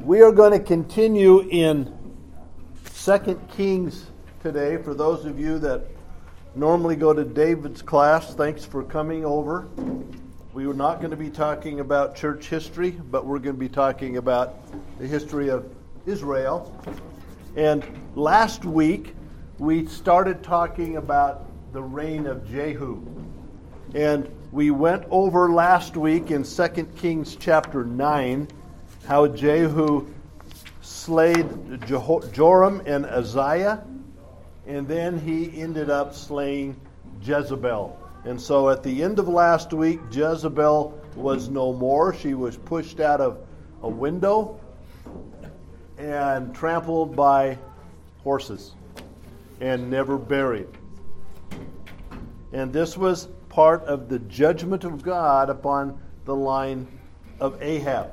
We are going to continue in 2 Kings today. For those of you that normally go to David's class, thanks for coming over. We are not going to be talking about church history, but we're going to be talking about the history of Israel. And last week, we started talking about the reign of Jehu. And we went over last week in 2 Kings chapter 9 how Jehu slayed Joram and Uzziah, and then he ended up slaying Jezebel. And so at the end of last week, Jezebel was no more. She was pushed out of a window and trampled by horses and never buried. And this was part of the judgment of God upon the line of Ahab,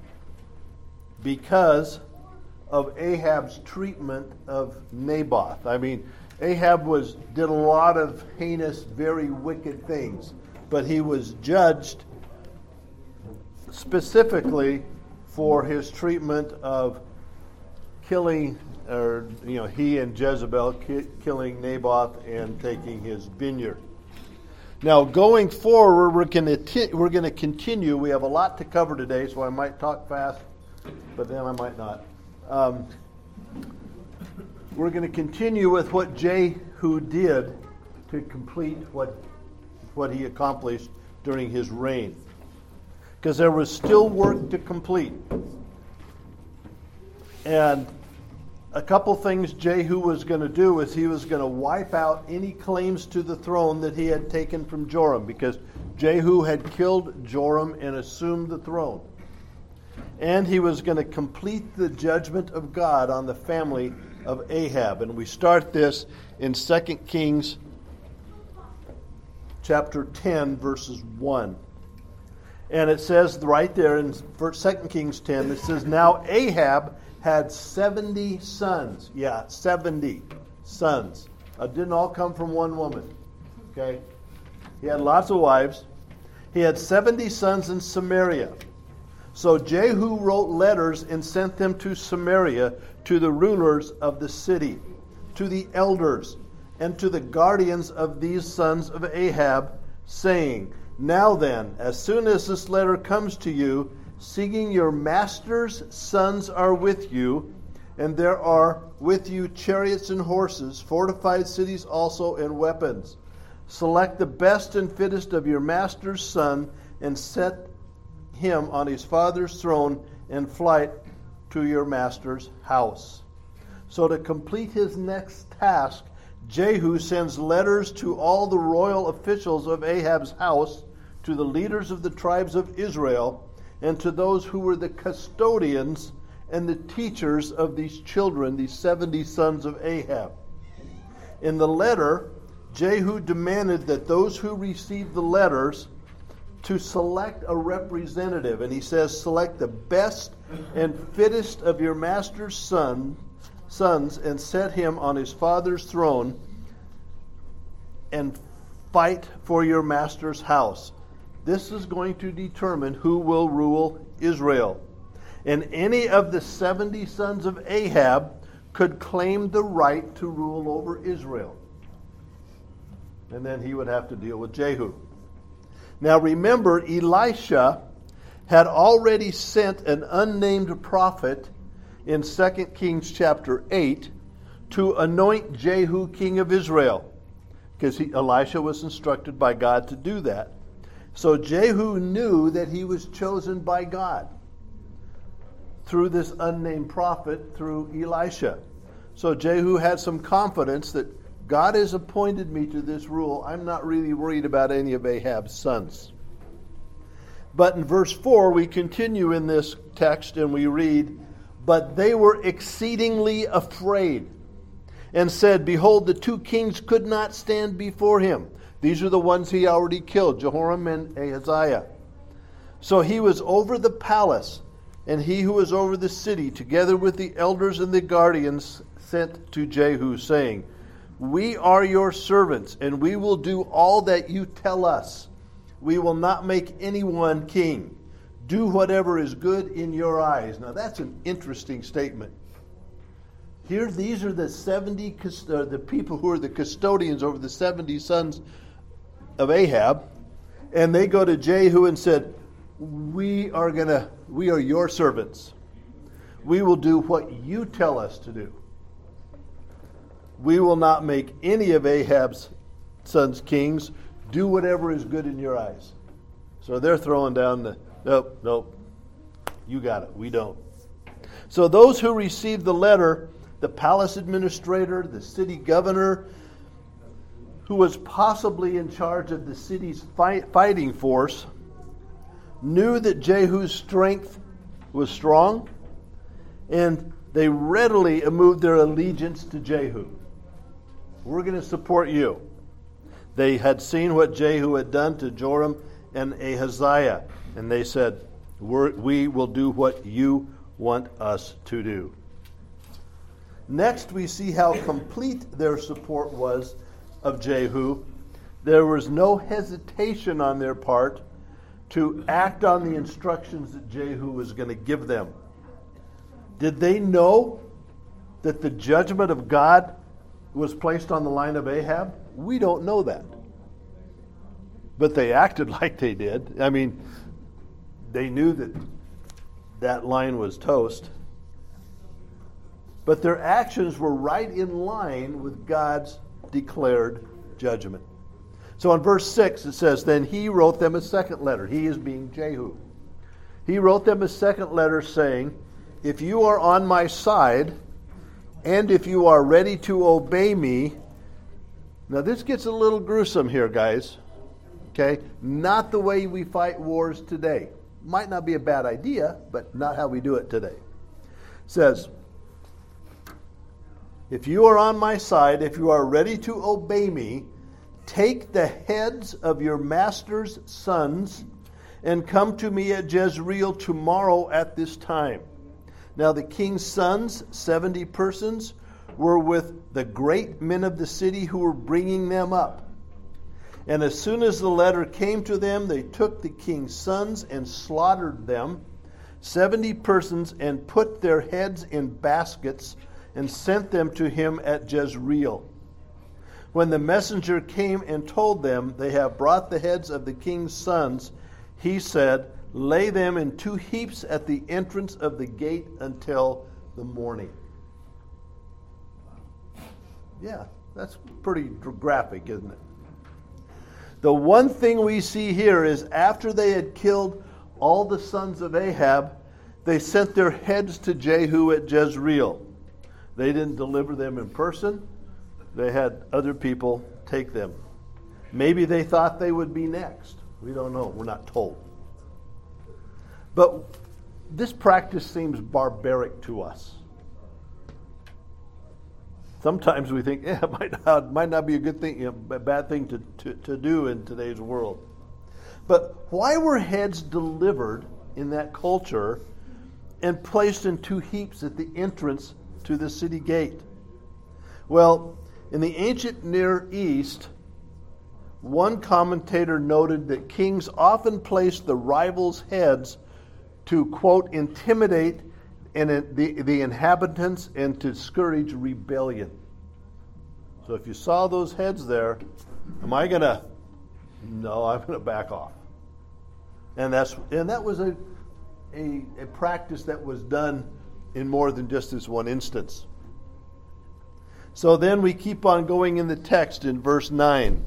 because of Ahab's treatment of Naboth. I mean, Ahab did a lot of heinous, very wicked things, but he was judged specifically for his treatment of killing, he and Jezebel killing Naboth and taking his vineyard. Now, going forward, we're going to continue. We have a lot to cover today, so I might talk fast, but then I might not. We're going to continue with what Jehu did to complete what he accomplished during his reign, because there was still work to complete. And a couple things Jehu was going to do is he was going to wipe out any claims to the throne that he had taken from Joram, because Jehu had killed Joram and assumed the throne. And he was going to complete the judgment of God on the family of Ahab. And we start this in 2 Kings chapter 10, verses 1. And it says right there in 2 Kings 10, it says, "Now Ahab had 70 sons." Yeah, 70 sons. Didn't all come from one woman. Okay? He had lots of wives. He had 70 sons in Samaria. So Jehu wrote letters and sent them to Samaria, to the rulers of the city, to the elders, and to the guardians of these sons of Ahab, saying, "Now then, as soon as this letter comes to you, seeing your master's sons are with you, and there are with you chariots and horses, fortified cities also, and weapons. Select the best and fittest of your master's son, and set him on his father's throne, and flight to your master's house." So to complete his next task, Jehu sends letters to all the royal officials of Ahab's house, to the leaders of the tribes of Israel, and to those who were the custodians and the teachers of these children, these 70 sons of Ahab. In the letter, Jehu demanded that those who received the letters to select a representative. And he says, "Select the best and fittest of your master's sons, and set him on his father's throne, and fight for your master's house. This is going to determine who will rule Israel. And any of the 70 sons of Ahab could claim the right to rule over Israel." And then he would have to deal with Jehu. Now remember, Elisha had already sent an unnamed prophet in 2 Kings chapter 8 to anoint Jehu king of Israel, because Elisha was instructed by God to do that. So Jehu knew that he was chosen by God through this unnamed prophet, through Elisha. So Jehu had some confidence that God has appointed me to this rule. I'm not really worried about any of Ahab's sons. But in verse 4, we continue in this text and we read, "But they were exceedingly afraid, and said, Behold, the two kings could not stand before him." These are the ones he already killed, Jehoram and Ahaziah. "So he was over the palace, and he who was over the city, together with the elders and the guardians, sent to Jehu, saying, We are your servants, and we will do all that you tell us. We will not make anyone king. do whatever is good in your eyes. Now that's an interesting statement. Here, these are the 70, the people who are the custodians over the 70 sons of Ahab, and they go to Jehu and said, we are your servants. We will do what you tell us to do. We will not make any of Ahab's sons kings. Do whatever is good in your eyes. So they're throwing down the, nope, you got it, we don't. So those who received the letter, the palace administrator, the city governor, who was possibly in charge of the city's fighting force, knew that Jehu's strength was strong, and they readily moved their allegiance to Jehu. We're going to support you. They had seen what Jehu had done to Joram and Ahaziah, and they said, we will do what you want us to do. Next, we see how complete their support was of Jehu. There was no hesitation on their part to act on the instructions that Jehu was going to give them. Did they know that the judgment of God was placed on the line of Ahab? We don't know that. But they acted like they did. I mean, they knew that that line was toast. But their actions were right in line with God's declared judgment. So in verse 6 it says, then he wrote them a second letter. He is being Jehu. He wrote them a second letter saying, if you are on my side, and if you are ready to obey me. Now this gets a little gruesome here, guys. Okay? Not the way we fight wars today. Might not be a bad idea, but not how we do it today. It says, if you are on my side, if you are ready to obey me, take the heads of your master's sons and come to me at Jezreel tomorrow at this time. Now the king's sons, 70 persons, were with the great men of the city who were bringing them up. And as soon as the letter came to them, they took the king's sons and slaughtered them, 70 persons, and put their heads in baskets and sent them to him at Jezreel. When the messenger came and told them, they have brought the heads of the king's sons, he said, lay them in 2 heaps at the entrance of the gate until the morning. Yeah, that's pretty graphic, isn't it? The one thing we see here is after they had killed all the sons of Ahab, they sent their heads to Jehu at Jezreel. They didn't deliver them in person. They had other people take them. Maybe they thought they would be next. We don't know. We're not told. But this practice seems barbaric to us. Sometimes we think, it might not be a good thing, a bad thing to do in today's world. But why were heads delivered in that culture and placed in 2 heaps at the entrance to the city gate? Well, in the ancient Near East, one commentator noted that kings often placed the rivals' heads to, quote, intimidate the inhabitants and to discourage rebellion. So if you saw those heads there, am I going to? No, I'm going to back off. And that was a practice that was done in more than just this one instance. So then we keep on going in the text in verse 9.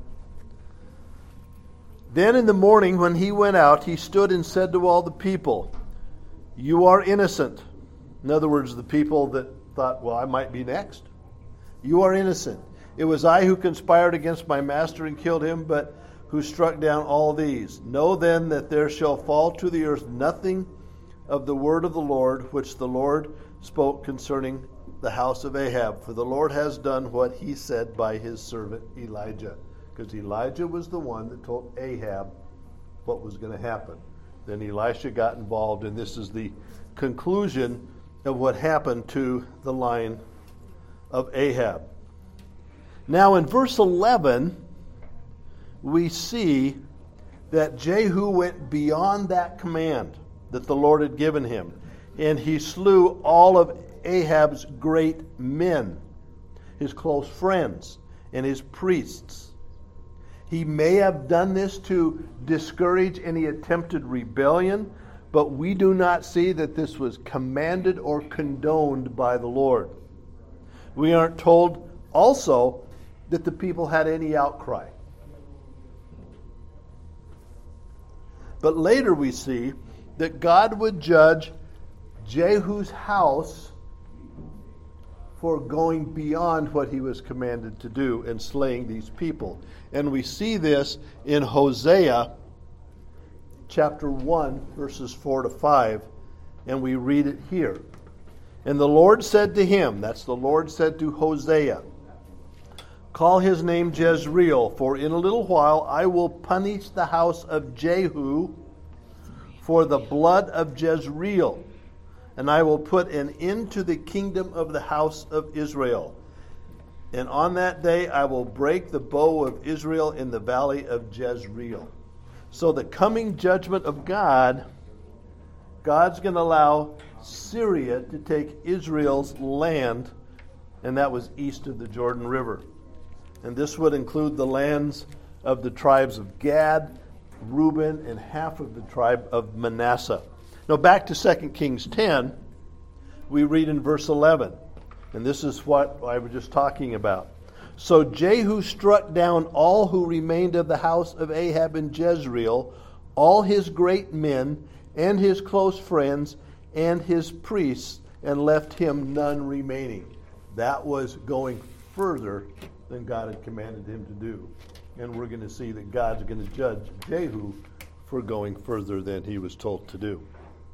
Then in the morning when he went out, he stood and said to all the people, you are innocent. In other words, the people that thought, well, I might be next. You are innocent. It was I who conspired against my master and killed him, but who struck down all these. Know then that there shall fall to the earth nothing of the word of the Lord, which the Lord spoke concerning the house of Ahab. For the Lord has done what he said by his servant Elijah. Because Elijah was the one that told Ahab what was going to happen. Then Elisha got involved, and this is the conclusion of what happened to the line of Ahab. Now in verse 11, we see that Jehu went beyond that command that the Lord had given him, and he slew all of Ahab's great men, his close friends, and his priests. He may have done this to discourage any attempted rebellion, but we do not see that this was commanded or condoned by the Lord. We aren't told also that the people had any outcry. But later we see that God would judge Jehu's house for going beyond what he was commanded to do and slaying these people. And we see this in Hosea chapter 1, verses 4 to 5, and we read it here. And the Lord said to him, that's the Lord said to Hosea, call his name Jezreel, for in a little while I will punish the house of Jehu for the blood of Jezreel, and I will put an end to the kingdom of the house of Israel. And on that day I will break the bow of Israel in the valley of Jezreel. So the coming judgment of God's going to allow Syria to take Israel's land, and that was east of the Jordan River. And this would include the lands of the tribes of Gad, Reuben, and half of the tribe of Manasseh. Now back to 2 Kings 10, we read in verse 11, and this is what I was just talking about. So Jehu struck down all who remained of the house of Ahab in Jezreel, all his great men, and his close friends, and his priests, and left him none remaining. That was going further than God had commanded him to do. And we're going to see that God's going to judge Jehu for going further than he was told to do.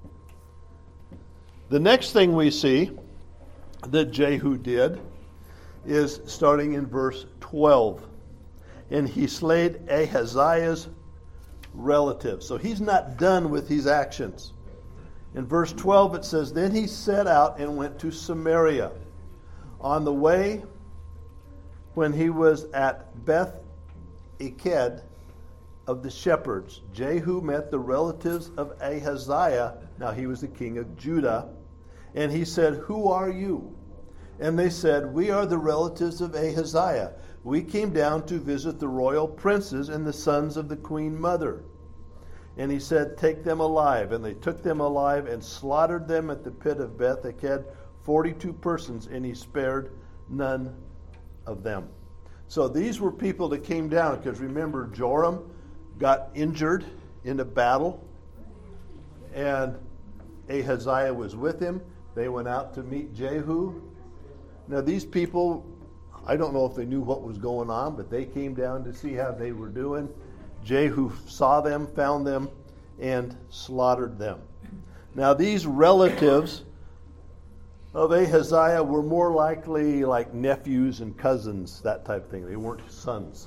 The next thing we see that Jehu did is starting in verse 12. And he slayed Ahaziah's relatives. So he's not done with his actions. In verse 12 it says, then he set out and went to Samaria. On the way, when he was at Beth-Eked of the shepherds, Jehu met the relatives of Ahaziah. Now he was the king of Judah. And he said, who are you? And they said, we are the relatives of Ahaziah. We came down to visit the royal princes and the sons of the queen mother. And he said, take them alive. And they took them alive and slaughtered them at the pit of Beth-Eked, 42 persons, and he spared none of them. So these were people that came down, because remember, Joram got injured in a battle, and Ahaziah was with him. They went out to meet Jehu. Now these people, I don't know if they knew what was going on, but they came down to see how they were doing. Jehu saw them, found them, and slaughtered them. Now these relatives of Ahaziah were more likely like nephews and cousins, that type of thing. They weren't sons.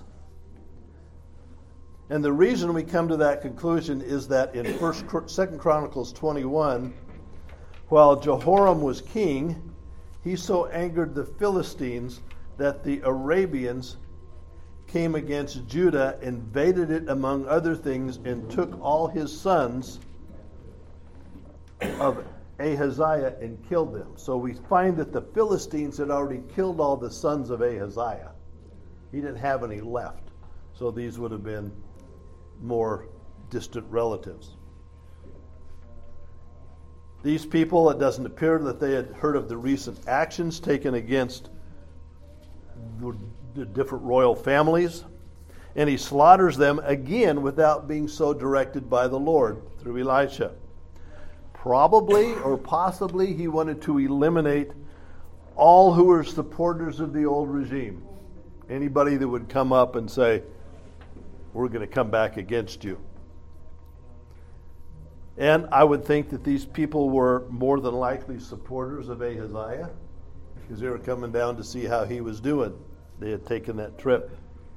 And the reason we come to that conclusion is that in 2 Chronicles 21, while Jehoram was king, he so angered the Philistines that the Arabians came against Judah, invaded it among other things, and took all his sons of Ahaziah and killed them. So we find that the Philistines had already killed all the sons of Ahaziah. He didn't have any left. So these would have been more distant relatives. These people, it doesn't appear that they had heard of the recent actions taken against the different royal families, and he slaughters them again without being so directed by the Lord through Elisha. Probably or possibly he wanted to eliminate all who were supporters of the old regime. Anybody that would come up and say, we're going to come back against you. And I would think that these people were more than likely supporters of Ahaziah, because they were coming down to see how he was doing. They had taken that trip.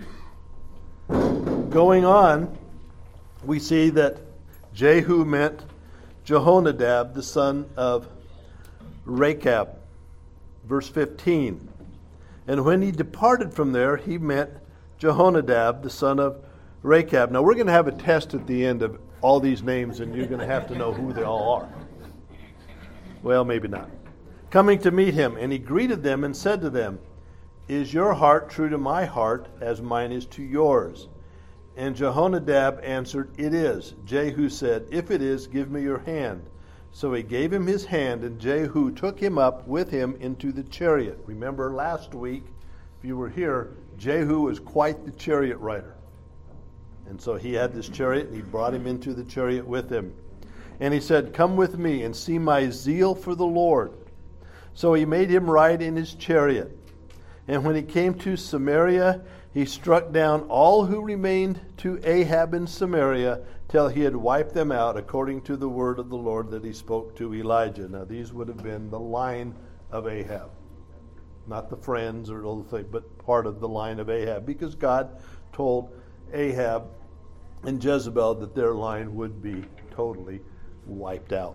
Going on, we see that Jehu met Jehonadab, the son of Rechab. Verse 15. And when he departed from there, he met Jehonadab, the son of Rechab. Now, we're going to have a test at the end of all these names, and you're going to have to know who they all are. Well, maybe not. Coming to meet him, and he greeted them and said to them, "Is your heart true to my heart, as mine is to yours?" And Jehonadab answered, "It is." Jehu said, "If it is, give me your hand." So he gave him his hand, and Jehu took him up with him into the chariot. Remember last week, if you were here, Jehu was quite the chariot rider. And so he had this chariot, and he brought him into the chariot with him. And he said, "Come with me and see my zeal for the Lord." So he made him ride in his chariot. And when he came to Samaria, he struck down all who remained to Ahab in Samaria till he had wiped them out, according to the word of the Lord that he spoke to Elijah. Now these would have been the line of Ahab. Not the friends or all the thing, but part of the line of Ahab. Because God told Ahab and Jezebel that their line would be totally wiped out.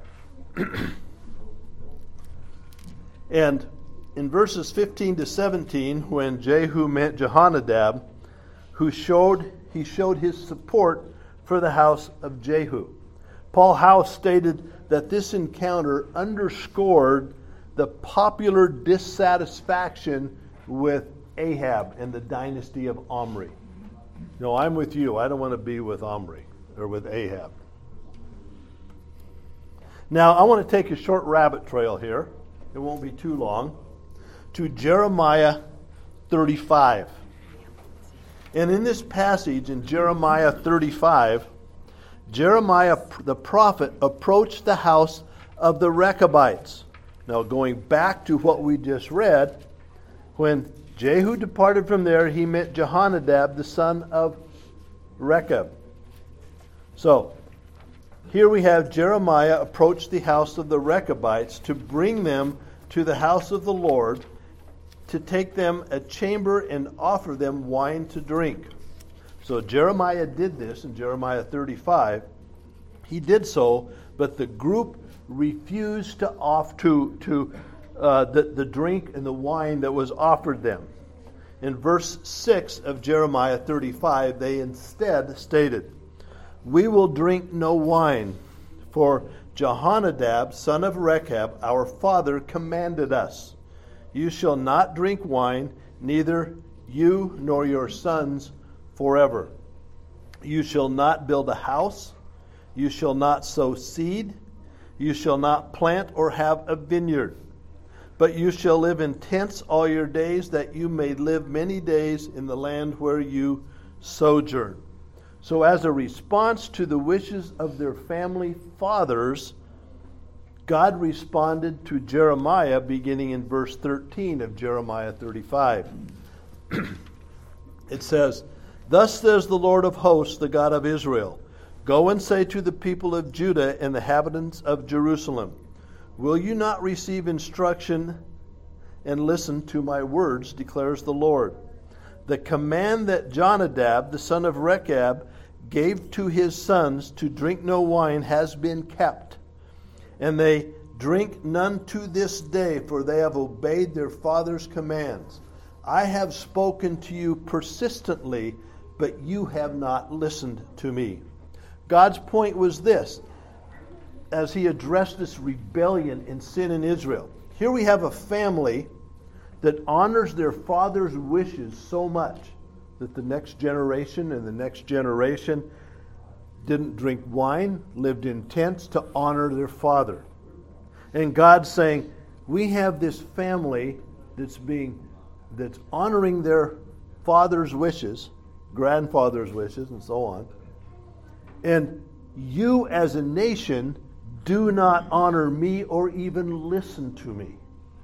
And in verses 15 to 17, when Jehu met Jehonadab, he showed his support for the house of Jehu. Paul House stated that this encounter underscored the popular dissatisfaction with Ahab and the dynasty of Omri. No, I'm with you. I don't want to be with Omri or with Ahab. Now, I want to take a short rabbit trail here. It won't be too long. To Jeremiah 35. And in this passage, in Jeremiah 35, Jeremiah the prophet approached the house of the Rechabites. Now, going back to what we just read, when Jehu departed from there, he met Jehonadab, the son of Rechab. So, here we have Jeremiah approach the house of the Rechabites to bring them to the house of the Lord, to take them a chamber and offer them wine to drink. So Jeremiah did this in Jeremiah 35. He did so, but the group refused to offer the drink and the wine that was offered them. In verse 6 of Jeremiah 35, they instead stated, "We will drink no wine, for Jehonadab, son of Rechab, our father, commanded us, you shall not drink wine, neither you nor your sons forever. You shall not build a house, you shall not sow seed, you shall not plant or have a vineyard, but you shall live in tents all your days, that you may live many days in the land where you sojourn." So as a response to the wishes of their family fathers, God responded to Jeremiah beginning in verse 13 of Jeremiah 35. It says, "Thus says the Lord of hosts, the God of Israel, go and say to the people of Judah and the inhabitants of Jerusalem, will you not receive instruction and listen to my words, declares the Lord. The command that Jonadab, the son of Rechab, gave to his sons to drink no wine has been kept, and they drink none to this day, for they have obeyed their father's commands. I have spoken to you persistently, but you have not listened to me." God's point was this, as he addressed this rebellion and sin in Israel. Here we have a family that honors their father's wishes so much that the next generation and the next generation didn't drink wine, lived in tents to honor their father. And God's saying, we have this family that's honoring their father's wishes, grandfather's wishes, and so on. And you as a nation do not honor me or even listen to me.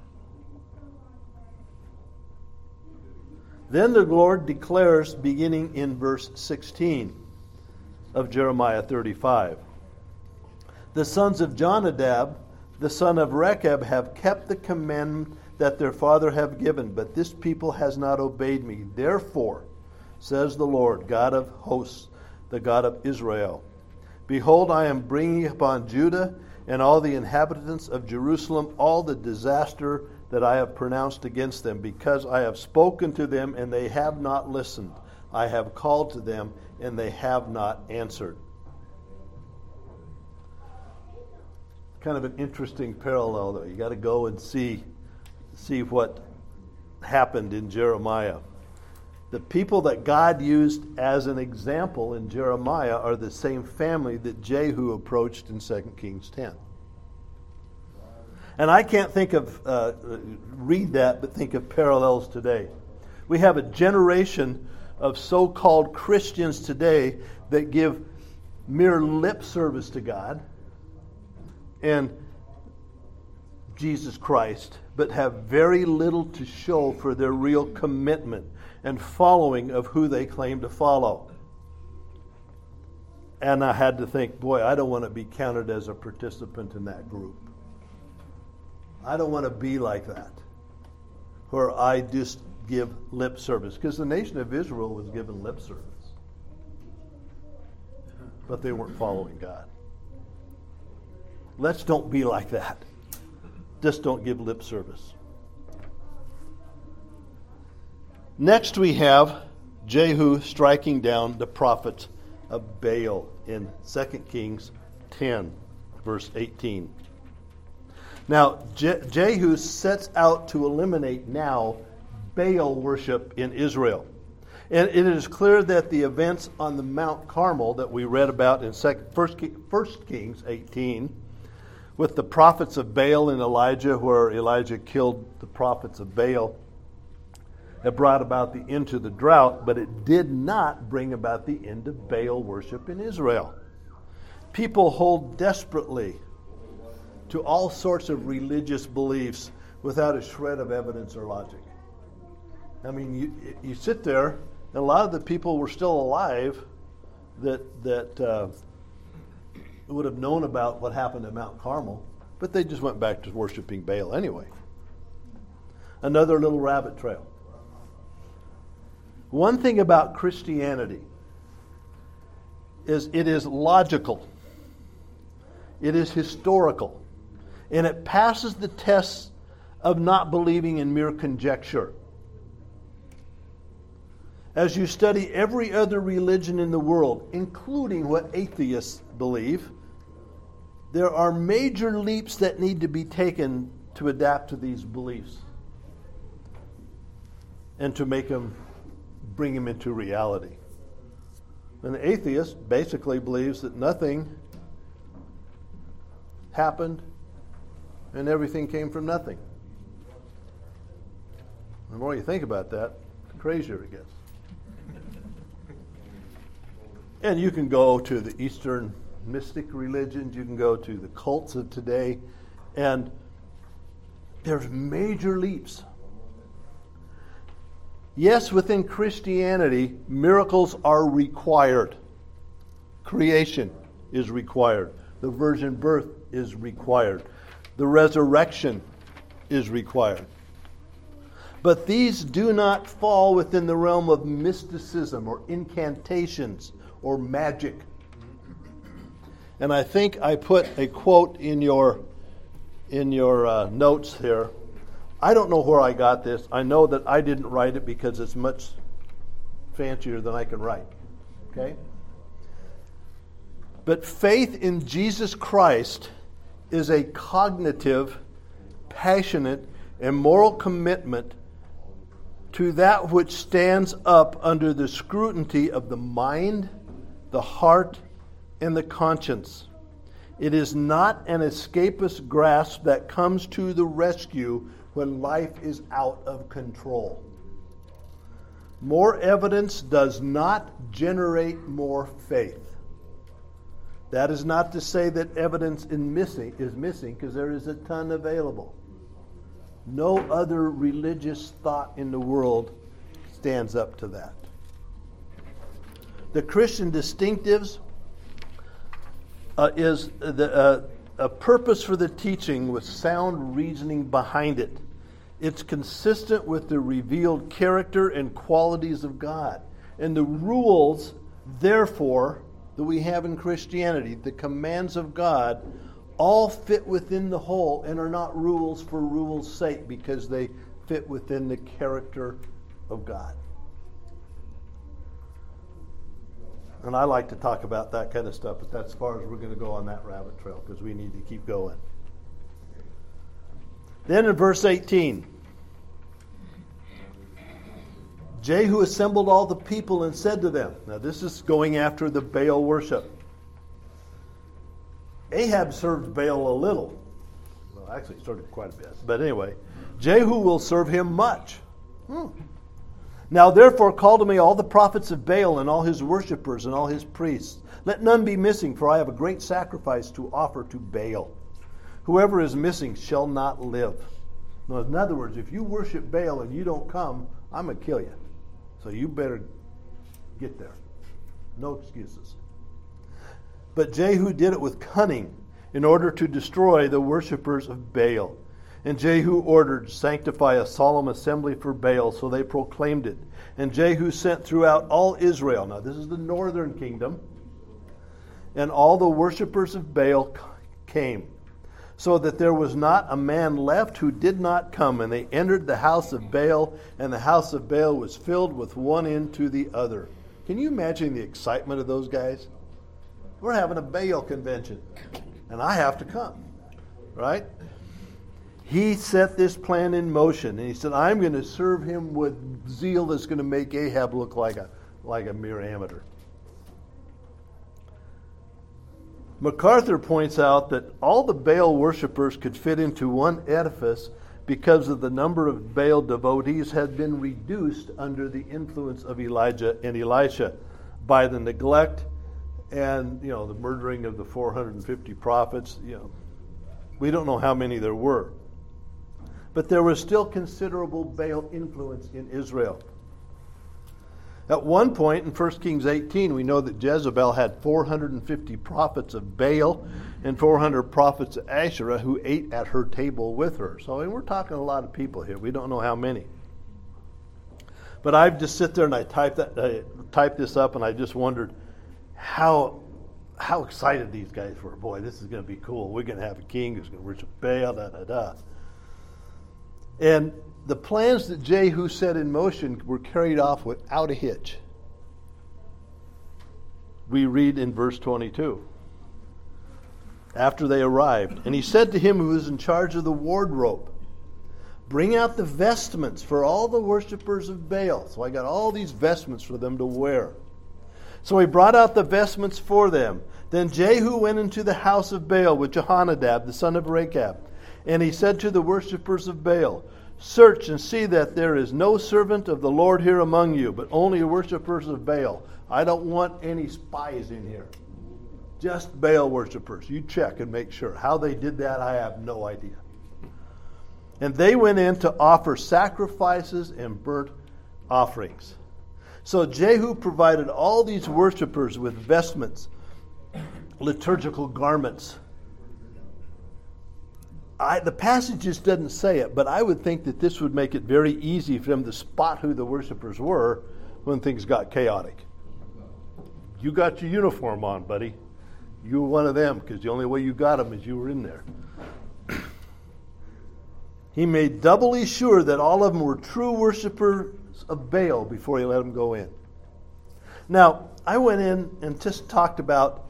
Then the Lord declares, beginning in verse 16 of Jeremiah 35, "The sons of Jonadab, the son of Rechab, have kept the commandment that their father have given, but this people has not obeyed me. Therefore, says the Lord, God of hosts, the God of Israel, behold, I am bringing upon Judah and all the inhabitants of Jerusalem all the disaster that I have pronounced against them, because I have spoken to them and they have not listened. I have called to them, and they have not answered. Kind of an interesting parallel, though. You got to go and see what happened in Jeremiah. The people that God used as an example in Jeremiah are the same family that Jehu approached in 2 Kings 10. And I can't think of, read that, but think of parallels today. We have a generation of so-called Christians today that give mere lip service to God and Jesus Christ, but have very little to show for their real commitment and following of who they claim to follow. And I had to think, boy, I don't want to be counted as a participant in that group. I don't want to be like that, where I just give lip service. Because the nation of Israel was given lip service. But they weren't following God. Let's don't be like that. Just don't give lip service. Next we have Jehu striking down the prophets of Baal in 2 Kings 10, verse 18. Now, Jehu sets out to eliminate now Baal worship in Israel. And it is clear that the events on the Mount Carmel that we read about in 1 Kings 18, with the prophets of Baal and Elijah, where Elijah killed the prophets of Baal, it brought about the end to the drought, but it did not bring about the end of Baal worship in Israel. People hold desperately to all sorts of religious beliefs without a shred of evidence or logic. I mean, you sit there, and a lot of the people were still alive that would have known about what happened at Mount Carmel, but they just went back to worshiping Baal anyway. Another little rabbit trail. One thing about Christianity is it is logical. It is historical. And it passes the test of not believing in mere conjecture. As you study every other religion in the world, including what atheists believe, there are major leaps that need to be taken to adapt to these beliefs and to bring them into reality. An atheist basically believes that nothing happened and everything came from nothing. The more you think about that, the crazier it gets. And you can go to the Eastern mystic religions, you can go to the cults of today, and there's major leaps. Yes, within Christianity, miracles are required. Creation is required. The virgin birth is required. The resurrection is required. But these do not fall within the realm of mysticism or incantations or magic. And I think I put a quote in your notes here. I don't know where I got this. I know that I didn't write it because it's much fancier than I can write. Okay? But faith in Jesus Christ is a cognitive, passionate, and moral commitment to that which stands up under the scrutiny of the mind, the heart, and the conscience. It is not an escapist grasp that comes to the rescue when life is out of control. More evidence does not generate more faith. That is not to say that evidence is missing, because there is a ton available. No other religious thought in the world stands up to that. The Christian distinctives is a purpose for the teaching with sound reasoning behind it. It's consistent with the revealed character and qualities of God. And the rules, therefore, that we have in Christianity, the commands of God, all fit within the whole and are not rules for rules' sake, because they fit within the character of God. And I like to talk about that kind of stuff, but that's as far as we're going to go on that rabbit trail because we need to keep going. Then in verse 18, Jehu assembled all the people and said to them, now this is going after the Baal worship. Ahab served Baal a little. Well, actually he served quite a bit. But anyway, Jehu will serve him much. Now therefore call to me all the prophets of Baal and all his worshippers and all his priests. Let none be missing, for I have a great sacrifice to offer to Baal. Whoever is missing shall not live. Now, in other words, if you worship Baal and you don't come, I'm going to kill you. So you better get there. No excuses. But Jehu did it with cunning in order to destroy the worshippers of Baal. And Jehu ordered, sanctify a solemn assembly for Baal, so they proclaimed it. And Jehu sent throughout all Israel. Now this is the northern kingdom. And all the worshippers of Baal came, so that there was not a man left who did not come. And they entered the house of Baal, and the house of Baal was filled with one end to the other. Can you imagine the excitement of those guys? We're having a Baal convention, and I have to come, right? He set this plan in motion, and he said, I'm going to serve him with zeal that's going to make Ahab look like a mere amateur. MacArthur points out that all the Baal worshippers could fit into one edifice because of the number of Baal devotees had been reduced under the influence of Elijah and Elisha by the neglect and the murdering of the 450 prophets. We don't know how many there were. But there was still considerable Baal influence in Israel. At one point in 1 Kings 18, we know that Jezebel had 450 prophets of Baal and 400 prophets of Asherah who ate at her table with her. So we're talking a lot of people here. We don't know how many. But I've just sit there and I typed this up, and I just wondered how excited these guys were. Boy, this is going to be cool. We're going to have a king who's going to worship Baal, da-da-da. And the plans that Jehu set in motion were carried off without a hitch. We read in verse 22. After they arrived, and he said to him who was in charge of the wardrobe, bring out the vestments for all the worshippers of Baal. So I got all these vestments for them to wear. So he brought out the vestments for them. Then Jehu went into the house of Baal with Jehonadab, the son of Rechab. And he said to the worshippers of Baal, search and see that there is no servant of the Lord here among you, but only worshippers of Baal. I don't want any spies in here. Just Baal worshippers. You check and make sure. How they did that, I have no idea. And they went in to offer sacrifices and burnt offerings. So Jehu provided all these worshippers with vestments, liturgical garments. The passage just doesn't say it, but I would think that this would make it very easy for them to spot who the worshipers were when things got chaotic. You got your uniform on, buddy. You were one of them, because the only way you got them is you were in there. He made doubly sure that all of them were true worshipers of Baal before he let them go in. Now, I went in and just talked about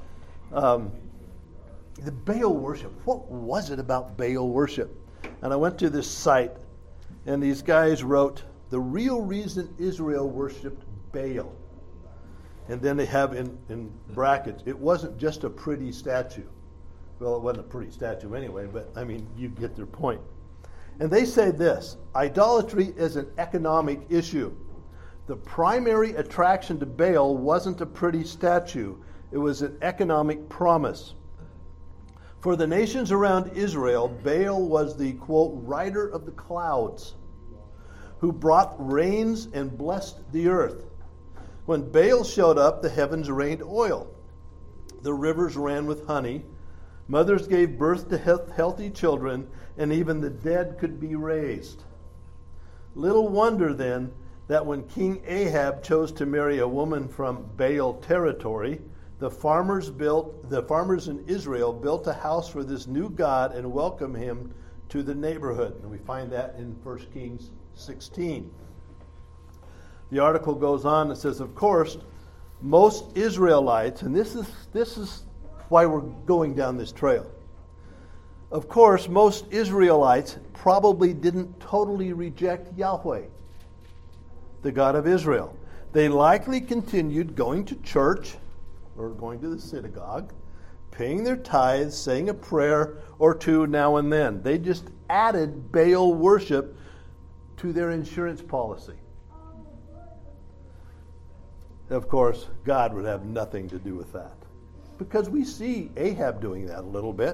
the Baal worship. What was it about Baal worship? And I went to this site, and these guys wrote, the real reason Israel worshipped Baal. And then they have in brackets, it wasn't just a pretty statue. Well, it wasn't a pretty statue anyway, but I mean, you get their point. And they say this, idolatry is an economic issue. The primary attraction to Baal wasn't a pretty statue. It was an economic promise. For the nations around Israel, Baal was the, quote, rider of the clouds, who brought rains and blessed the earth. When Baal showed up, the heavens rained oil. The rivers ran with honey. Mothers gave birth to healthy children, and even the dead could be raised. Little wonder, then, that when King Ahab chose to marry a woman from Baal territory, the farmers in Israel built a house for this new god and welcomed him to the neighborhood. And we find that in 1 Kings 16. The article goes on and says, of course, most Israelites, and this is why we're going down this trail. Of course, most Israelites probably didn't totally reject Yahweh, the God of Israel. They likely continued going to church or going to the synagogue, paying their tithes, saying a prayer or two now and then. They just added Baal worship to their insurance policy. Of course, God would have nothing to do with that, because we see Ahab doing that a little bit.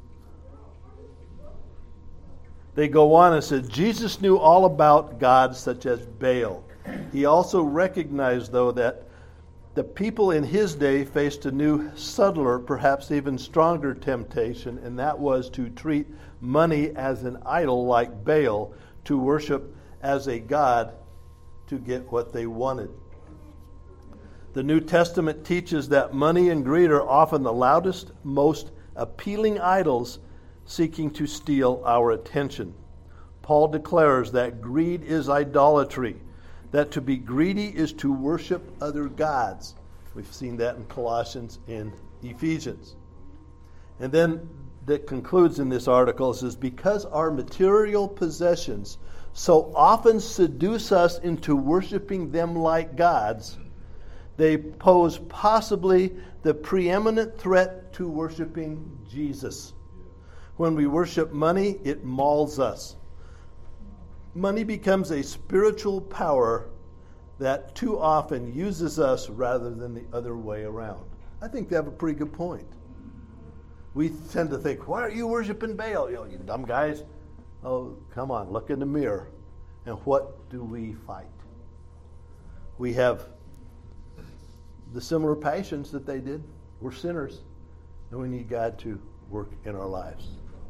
They go on and said, Jesus knew all about gods such as Baal. He also recognized, though, that the people in his day faced a new, subtler, perhaps even stronger temptation, and that was to treat money as an idol like Baal, to worship as a god to get what they wanted. The New Testament teaches that money and greed are often the loudest, most appealing idols seeking to steal our attention. Paul declares that greed is idolatry, that to be greedy is to worship other gods. We've seen that in Colossians and Ephesians. And then that concludes in this article, it says, because our material possessions so often seduce us into worshiping them like gods, they pose possibly the preeminent threat to worshiping Jesus. When we worship money, it mauls us. Money becomes a spiritual power that too often uses us rather than the other way around. I think they have a pretty good point. We tend to think, why are you worshiping Baal? You dumb guys. Oh, come on, look in the mirror. And what do we fight? We have the similar passions that they did. We're sinners, and we need God to work in our lives.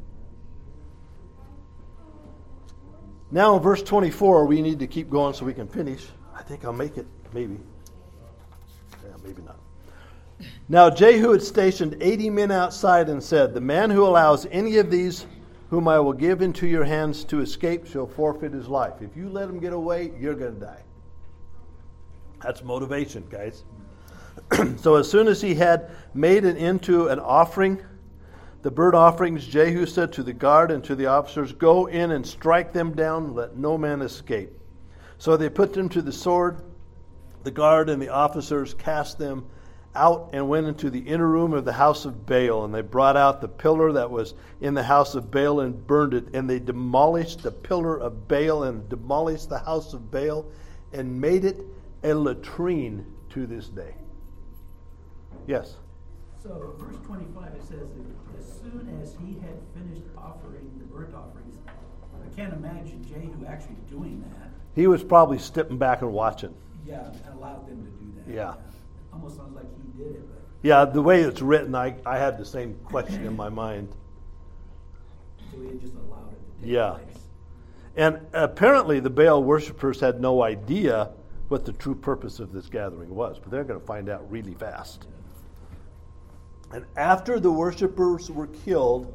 Now in verse 24, we need to keep going so we can finish. I think I'll make it, maybe. Yeah, maybe not. Now Jehu had stationed 80 men outside and said, the man who allows any of these whom I will give into your hands to escape shall forfeit his life. If you let him get away, you're going to die. That's motivation, guys. So as soon as he had made it into an offering, the burnt offerings, Jehu said to the guard and to the officers, go in and strike them down, let no man escape. So they put them to the sword. The guard and the officers cast them out and went into the inner room of the house of Baal. And they brought out the pillar that was in the house of Baal and burned it. And they demolished the pillar of Baal and demolished the house of Baal and made it a latrine to this day. Yes? So verse 25, it says that as soon as he had finished offering the burnt offerings, I can't imagine Jehu actually doing that. He was probably stepping back and watching. Yeah, and allowed them to do that. Yeah. Almost sounds like he did it. But Yeah, the way it's written, I had the same question in my mind. so he just allowed it to take Yeah. place. And apparently the Baal worshippers had no idea what the true purpose of this gathering was, but they're going to find out really fast. And after the worshippers were killed,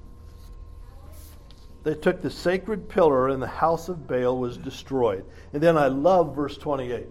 they took the sacred pillar and the house of Baal was destroyed. And then I love verse 28.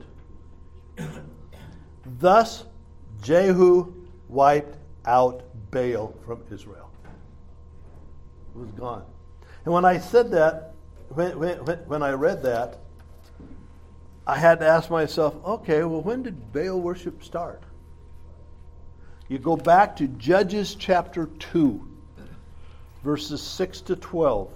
Thus Jehu wiped out Baal from Israel. It was gone. And when I said that, when I read that, I had to ask myself, okay, well, when did Baal worship start? You go back to Judges chapter 2, verses 6 to 12.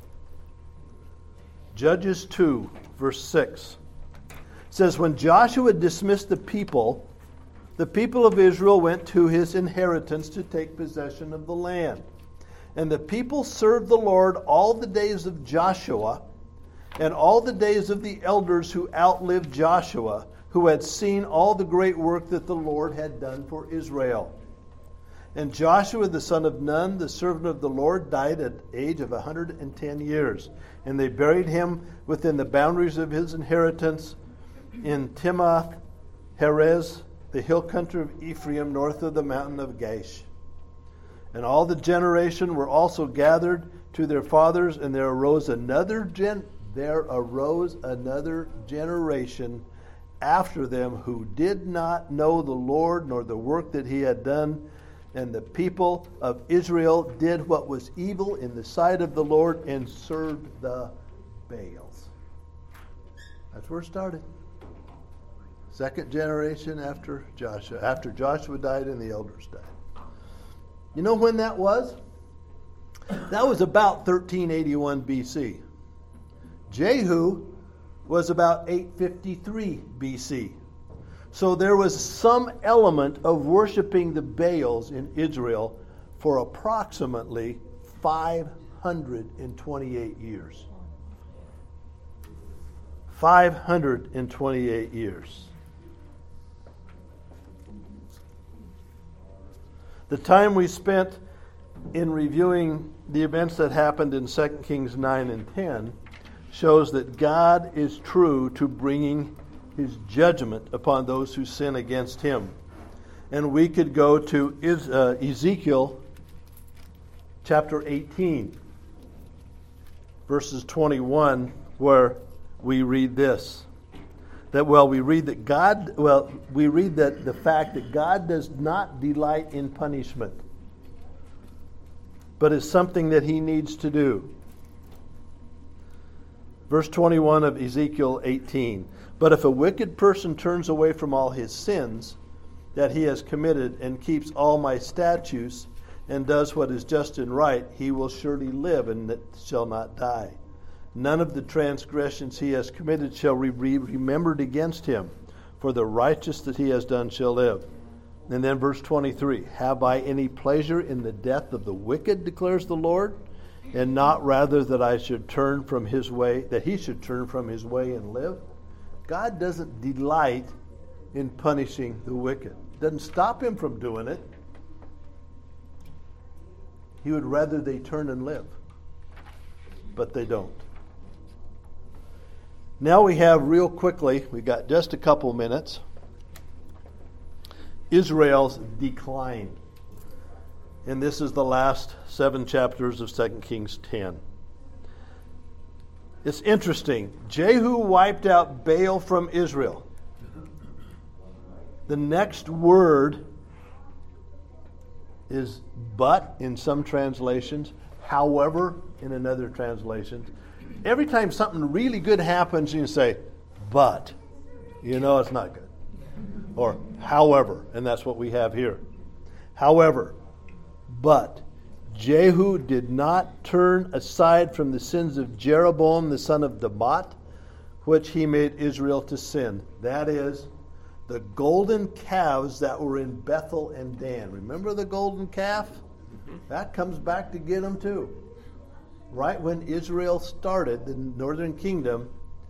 Judges 2, verse 6. It says, when Joshua dismissed the people of Israel went to his inheritance to take possession of the land. And the people served the Lord all the days of Joshua and all the days of the elders who outlived Joshua, who had seen all the great work that the Lord had done for Israel. And Joshua the son of Nun, the servant of the Lord, died at the age of 110 years. And they buried him within the boundaries of his inheritance in Timoth Heres, the hill country of Ephraim, north of the mountain of Gaish. And all the generation were also gathered to their fathers, and there arose another generation after them who did not know the Lord nor the work that he had done. And the people of Israel did what was evil in the sight of the Lord and served the Baals. That's where it started. Second generation after Joshua. After Joshua died and the elders died. You know when that was? That was about 1381 BC. Jehu was about 853 BC. So there was some element of worshiping the Baals in Israel for approximately 528 years. 528 years. The time we spent in reviewing the events that happened in 2 Kings 9 and 10 shows that God is true to bringing his judgment upon those who sin against him. And we could go to Ezekiel chapter 18, verses 21, where we read this. We read that the fact that God does not delight in punishment, but is something that he needs to do. Verse 21 of Ezekiel 18. But if a wicked person turns away from all his sins that he has committed and keeps all my statutes and does what is just and right, he will surely live and shall not die. None of the transgressions he has committed shall be remembered against him, for the righteous that he has done shall live. And then verse 23, have I any pleasure in the death of the wicked, declares the Lord, and not rather that I should turn from his way, that he should turn from his way and live? God doesn't delight in punishing the wicked. Doesn't stop him from doing it. He would rather they turn and live. But they don't. Now we have real quickly, we got just a couple minutes, Israel's decline. And this is the last 7 chapters of 2 Kings 10. It's interesting. Jehu wiped out Baal from Israel. The next word is but in some translations, however in another translation. Every time something really good happens, you say, but, you know it's not good. Or however, and that's what we have here. However, but Jehu did not turn aside from the sins of Jeroboam the son of Nebat, which he made Israel to sin. That is, the golden calves that were in Bethel and Dan. Remember the golden calf? That comes back to get them too. Right when Israel started, the northern kingdom,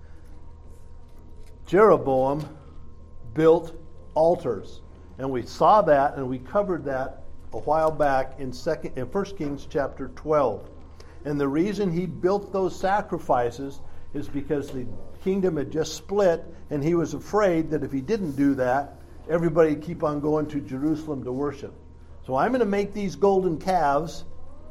Jeroboam built altars. And we saw that and we covered that a while back in 1 Kings chapter 12. And the reason he built those sacrifices is because the kingdom had just split, and he was afraid that if he didn't do that, everybody would keep on going to Jerusalem to worship. So I'm going to make these golden calves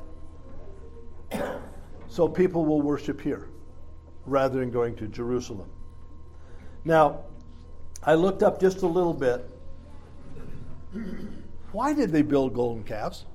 so people will worship here rather than going to Jerusalem. Now, I looked up just a little bit. Why did they build golden calves?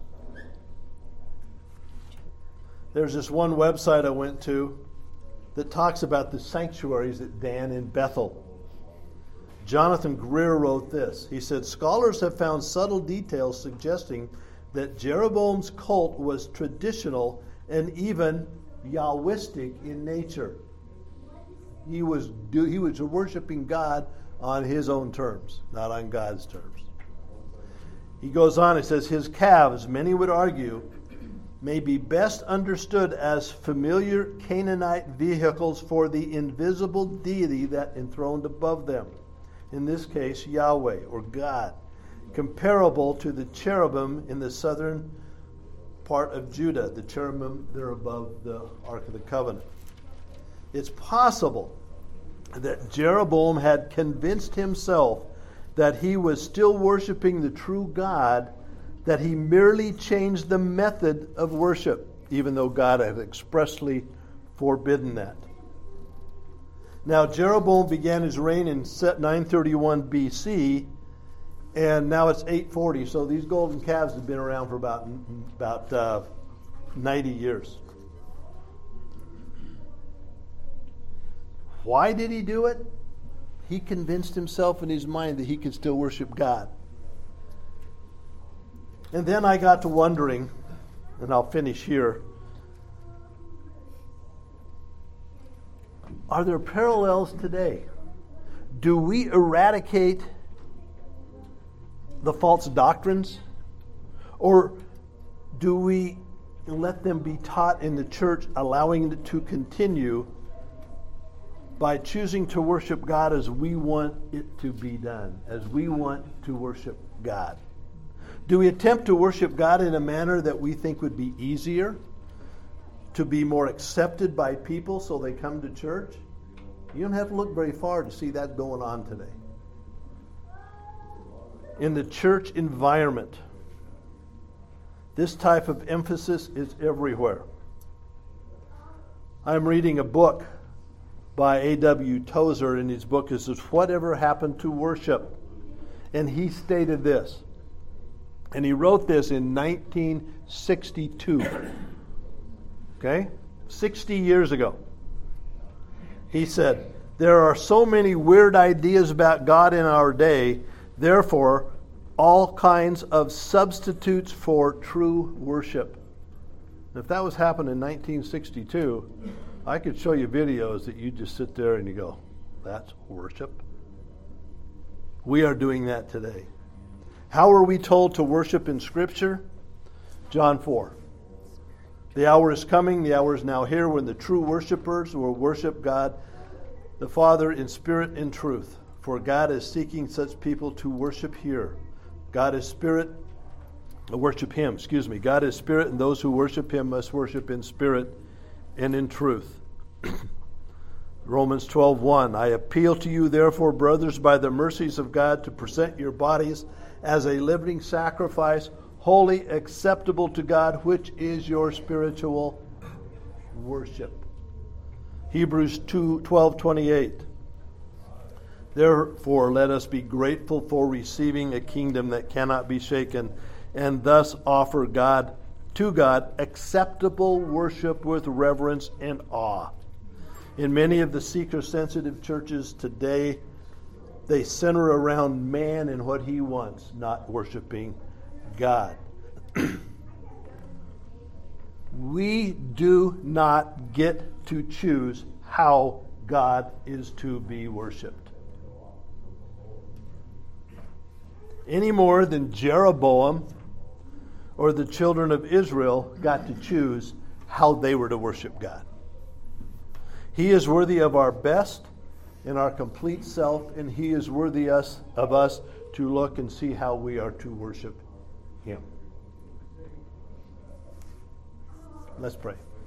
There's this one website I went to that talks about the sanctuaries at Dan and Bethel. Jonathan Greer wrote this. He said, scholars have found subtle details suggesting that Jeroboam's cult was traditional and even Yahwistic in nature. He was worshiping God on his own terms, not on God's terms. He goes on, he says, his calves, many would argue, may be best understood as familiar Canaanite vehicles for the invisible deity that enthroned above them. In this case, Yahweh, or God, comparable to the cherubim in the southern part of Judah. The cherubim, they're above the Ark of the Covenant. It's possible that Jeroboam had convinced himself that he was still worshiping the true God, that he merely changed the method of worship, even though God had expressly forbidden that. Now, Jeroboam began his reign in 931 BC, and now it's 840. So these golden calves have been around for about 90 years. Why did he do it? He convinced himself in his mind that he could still worship God. And then I got to wondering, and I'll finish here, are there parallels today? Do we eradicate the false doctrines? Or do we let them be taught in the church, allowing it to continue by choosing to worship God as we want it to be done, as we want to worship God? Do we attempt to worship God in a manner that we think would be easier, to be more accepted by people so they come to church? You don't have to look very far to see that going on today. In the church environment, this type of emphasis is everywhere. I'm reading a book by A.W. Tozer, and his book is Whatever Happened to Worship? And he stated this, and he wrote this in 1962. Okay? 60 years ago. He said, there are so many weird ideas about God in our day, therefore, all kinds of substitutes for true worship. If that was happening in 1962, I could show you videos that you just sit there and you go, that's worship. We are doing that today. How are we told to worship in Scripture? John 4. The hour is coming, the hour is now here, when the true worshipers will worship God, the Father, in spirit and truth. For God is seeking such people to worship here. God is spirit, worship Him, God is spirit, and those who worship Him must worship in spirit and in truth. Romans 12:1. I appeal to you, therefore, brothers, by the mercies of God, to present your bodies as a living sacrifice, holy, acceptable to God, which is your spiritual worship. Hebrews 12:28. Therefore, let us be grateful for receiving a kingdom that cannot be shaken, and thus offer to God acceptable worship with reverence and awe. In many of the seeker-sensitive churches today, they center around man and what he wants, not worshiping God. We do not get to choose how God is to be worshiped, any more than Jeroboam or the children of Israel got to choose how they were to worship God. He is worthy of our best and our complete self, and He is worthy of us to look and see how we are to worship Him. Let's pray.